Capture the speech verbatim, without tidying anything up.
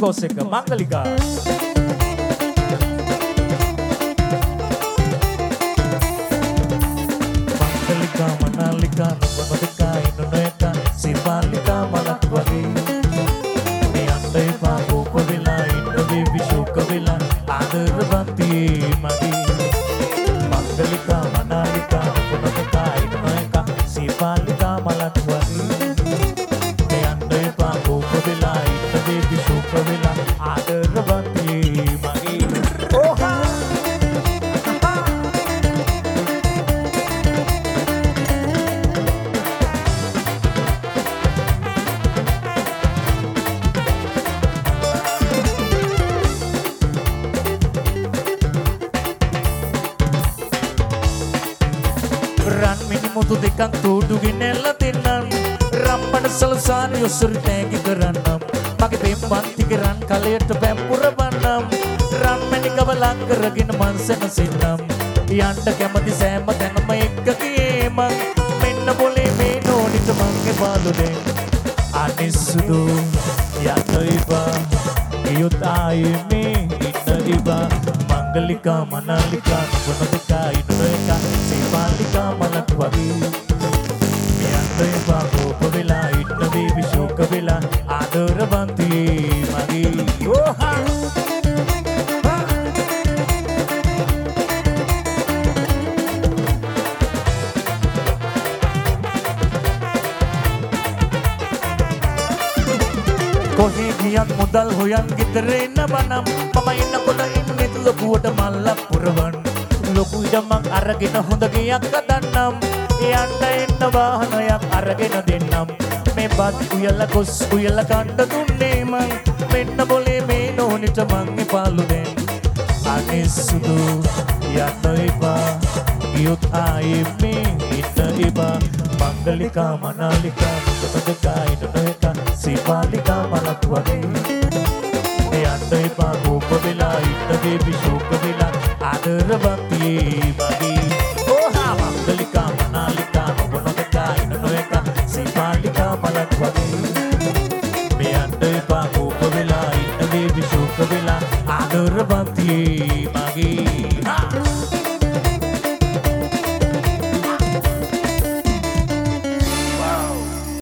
course එක මංගලිකා මංගලිකා මනාලිකා නොබදකා ඉන්නොයක සිපාලිකා මලක් වගේ මේ අnder පාපෝප වෙලා ඉන්න බේබි ෂෝක වෙලා ආදරවන්ති මගේ මංගලිකා මනාලිකා නොබදකා ඉන්නොයක සිපාලිකා මලක් වගේ මේ අnder පාපෝප වෙලා ඉන්න බේබි ෂෝක වෙලා ආදරවන්ති මගේ ඕහා මුතු දෙකක් තෝඩුගෙන එල්ල දෙන්නම් රම්බන සලසාන යොසුරු තෑගි කරන්නම් මගේ පෙම්බන්ති කරන් කලයට පැම්පුර බන්නම් රන්මැණි කවලක් කරගෙන මං සැනසෙන්නම් යන්න කැමති සෑම තැනම එක්ක ගියේ මං මෙන්න බොලේ මේ නෝනිට මං එපාලු දෙන් අනිස්සුදු යන්න එපා ගියොත් ආයේ මේ ඉන්න එපා මංගලිකා මනාලිකා නොබදකා ඉන්නොයක සිපාලිකා මලක් වගේ මේ අnder පාපෝප වෙලා ඉන්න බේබි ෂෝක වෙලා ආදරවන්ති මගේ ඕහා කොහේ ගියත් මුදල් හොයන් ගෙදර එන්න බනම් මම එන්නකොට ඉන්නේ ලොකුවට මල්ලක් පුරවන් ලොකු ඉඩමක් අරගෙන හොඳ ගෙයක් හදන්නම් යන්න එන්න වාහනයක් අරගෙන දෙන්නම් මේ බත් උයලා කොස් උයලා කන්න දුන්නේ මං මෙන්න බොලේ මේ නෝනිට මං එපාලු දෙන් අනිස්සුදු යන්න එපා ගියොත් ආයේ මේ ඉන්න එපා මංගලිකා මනාලිකා නොබදකා ඉන්නොයක සිපාලිකා මලක් වගේ මේ අnder පාපෝප වෙලා ඉන්න බේබි ෂෝක වෙලා ආදරවන්ති මගේ ඕහා මංගලිකා මනාලිකා නොබදකා ඉන්නොයක සිපාලිකා මලක් වගේ